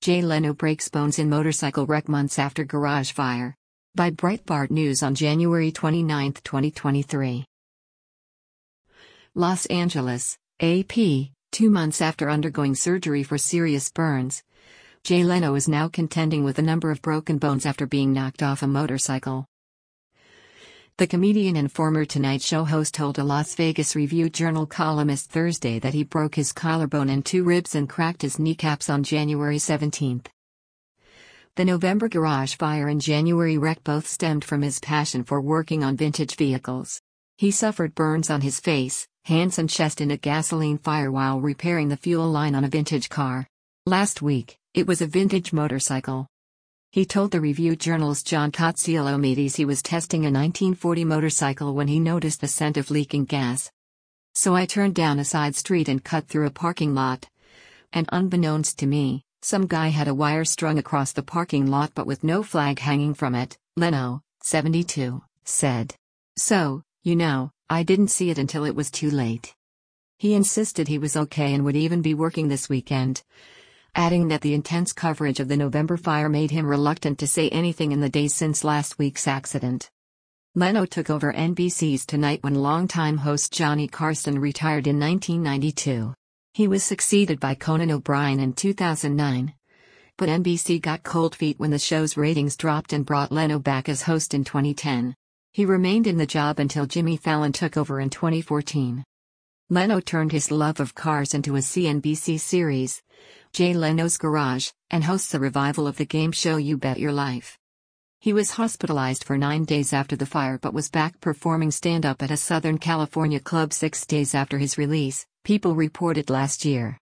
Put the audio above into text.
Jay Leno breaks bones in motorcycle wreck months after garage fire. By Breitbart News on January 29, 2023. Los Angeles, AP, 2 months after undergoing surgery for serious burns. Jay Leno is now contending with a number of broken bones after being knocked off a motorcycle. The comedian and former Tonight Show host told a Las Vegas Review-Journal columnist Thursday that he broke his collarbone and 2 ribs and cracked his kneecaps on January 17. The November garage fire and January wreck both stemmed from his passion for working on vintage vehicles. He suffered burns on his face, hands and chest in a gasoline fire while repairing the fuel line on a vintage car. Last week, it was a vintage motorcycle. He told the Review-Journal's John Kotsiolomedes he was testing a 1940 motorcycle when he noticed the scent of leaking gas. So I turned down a side street and cut through a parking lot. And unbeknownst to me, some guy had a wire strung across the parking lot but with no flag hanging from it, Leno, 72, said. So, I didn't see it until it was too late. He insisted he was okay and would even be working this weekend, adding that the intense coverage of the November fire made him reluctant to say anything in the days since last week's accident. Leno took over NBC's Tonight when longtime host Johnny Carson retired in 1992. He was succeeded by Conan O'Brien in 2009. But NBC got cold feet when the show's ratings dropped and brought Leno back as host in 2010. He remained in the job until Jimmy Fallon took over in 2014. Leno turned his love of cars into a CNBC series, Jay Leno's Garage, and hosts a revival of the game show You Bet Your Life. He was hospitalized for 9 days after the fire but was back performing stand-up at a Southern California club 6 days after his release, People reported last year.